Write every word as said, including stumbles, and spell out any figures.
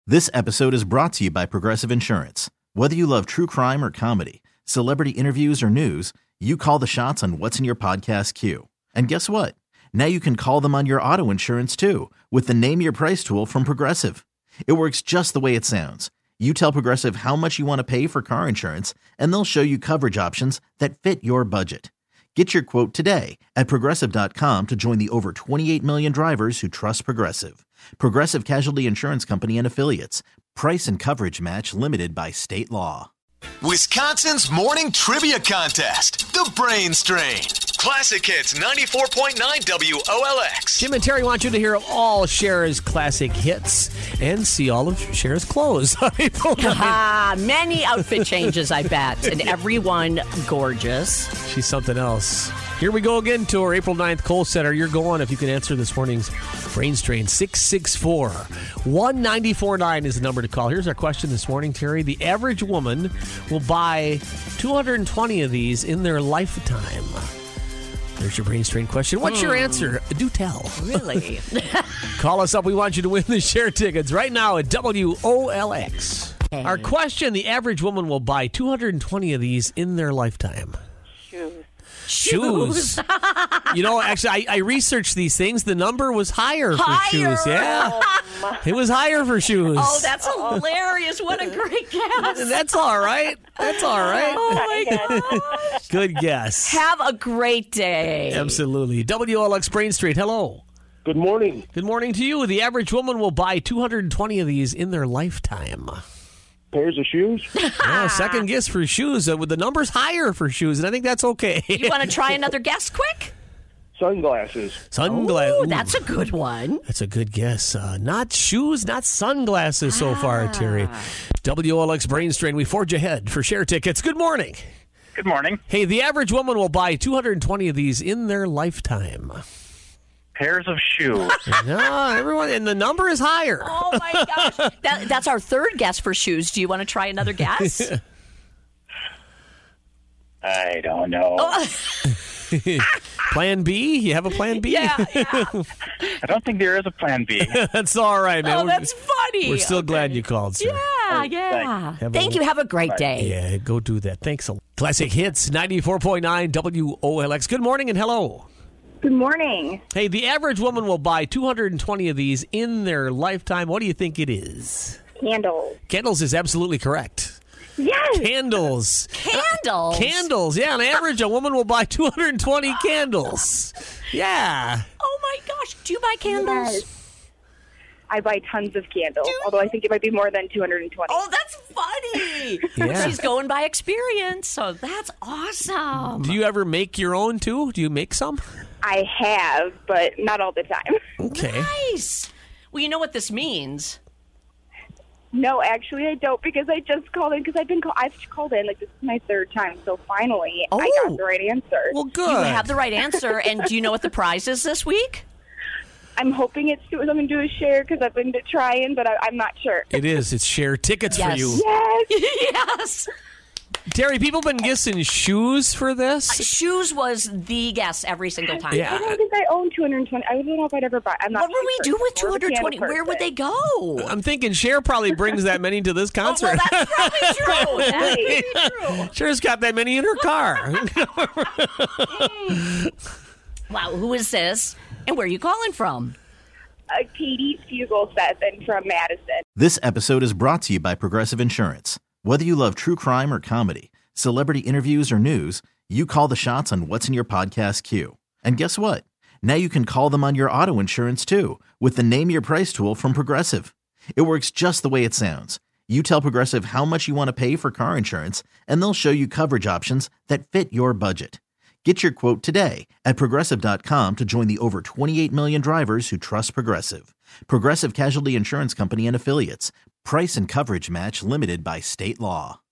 This episode is brought to you by Progressive Insurance. Whether you love true crime or comedy, celebrity interviews or news, you call the shots on what's in your podcast queue. And guess what? Now you can call them on your auto insurance too with the Name Your Price tool from Progressive. It works just the way it sounds. You tell Progressive how much you want to pay for car insurance, and they'll show you coverage options that fit your budget. Get your quote today at Progressive dot com to join the over twenty-eight million drivers who trust Progressive. Progressive Casualty Insurance Company and Affiliates. Price and coverage match limited by state law. Wisconsin's morning trivia contest, The Brain Strain. Classic Hits ninety-four point nine W O L X. Jim and Terry want you to hear all Cher's classic hits and see all of Cher's clothes. Ah, many outfit changes, I bet, and everyone gorgeous. She's something else. Here we go again to our April ninth Kohl Center. You're going if you can answer this morning's Brain Strain. six six four, one nine four nine is the number to call. Here's our question this morning, Terry. The average woman will buy two hundred twenty of these in their lifetime. There's your Brain Strain question. What's your answer? Do tell. Really? Call us up. We want you to win the Cher tickets right now at W O L X. Hey. Our question, the average woman will buy two hundred twenty of these in their lifetime. Shoes. Shoes. You know, actually, I, I researched these things. The number was higher for Higher? shoes. Yeah. It was higher for shoes. Oh, that's hilarious. What a great guess. That's all right. That's all right. Oh, my gosh. Good guess. Have a great day. Absolutely. W O L X Brain Street, hello. Good morning. Good morning to you. The average woman will buy two hundred twenty of these in their lifetime. Pairs of shoes? Yeah, second guess for shoes. Uh, with the numbers higher for shoes, and I think that's okay. You want to try another guess quick? Sunglasses. Sunglasses. Ooh, that's a good one. That's a good guess. Uh, not shoes, not sunglasses so far, Terry. W O L X Brain Strain, we forge ahead for Cher tickets. Good morning. Good morning. Hey, the average woman will buy two hundred twenty of these in their lifetime. Pairs of shoes. No, everyone, and the number is higher. Oh, my gosh. That, that's our third guess for shoes. Do you want to try another guess? I don't know. Plan B? You have a plan B? Yeah, yeah. I don't think there is a plan B. That's all right, man. Oh, that's funny. We're still Okay. glad you called, sir. Yeah, yeah. Have a- Thank you. Have a great day. Yeah, go do that. Thanks a lot. Classic Hits, ninety-four point nine W O L X. Good morning and hello. Good morning. Hey, the average woman will buy two hundred twenty of these in their lifetime. What do you think it is? Candles. Candles is absolutely correct. Yes. Candles. Candles. Candles. Yeah, on average, a woman will buy two hundred twenty candles. Yeah. Oh, my gosh. Do you buy candles? Yes. I buy tons of candles, although I think it might be more than two hundred twenty. Oh, that's funny. Yeah. She's going by experience, so that's awesome. Do you ever make your own, too? Do you make some? I have, but not all the time. Okay. Nice. Well, you know what this means. No, actually, I don't, because I just called in, because I've been call- I've called in, like, this is my third time, so finally I Oh. got the right answer. Well, good. You have the right answer, and do you know what the prize is this week? I'm hoping it's something to do with Cher, because I've been trying, but I- I'm not sure. It is. It's Cher tickets for Yes. you. Yes. Yes. Terry, people have been guessing shoes for this. Shoes was the guess every single time. Yeah. I don't think I own two hundred twenty. I don't know if I'd ever buy. I'm not What would we sure. do with Or the two hundred twenty? candle Where would they person. go? I'm thinking Cher probably brings that many to this concert. Well, that's probably true. That's really true. Cher's got that many in her car. Wow, who is this? And where are you calling from? Uh, Katie Fugel-Seth and from Madison. This episode is brought to you by Progressive Insurance. Whether you love true crime or comedy, celebrity interviews or news, you call the shots on what's in your podcast queue. And guess what? Now you can call them on your auto insurance too with the Name Your Price tool from Progressive. It works just the way it sounds. You tell Progressive how much you want to pay for car insurance, and they'll show you coverage options that fit your budget. Get your quote today at Progressive dot com to join the over twenty-eight million drivers who trust Progressive. Progressive Casualty Insurance Company and Affiliates. Price and coverage match limited by state law.